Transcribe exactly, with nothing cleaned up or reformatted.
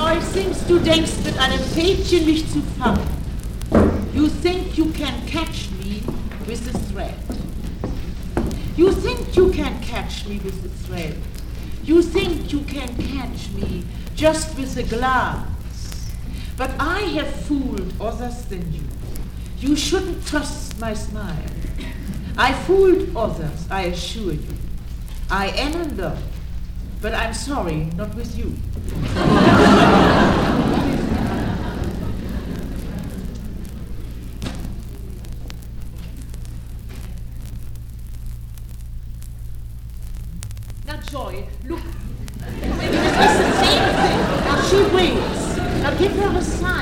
Singst, du denkst, mit einem Fädchen mich zu fangen. You think you can catch me with a thread. You think you can catch me with a thread. You think you can catch me just with a glance. But I have fooled others than you. You shouldn't trust my smile. I fooled others, I assure you. I am in love, but I'm sorry, not with you. Now, Joy, look. It is the same thing. Now, she waits. Now, give her a sign.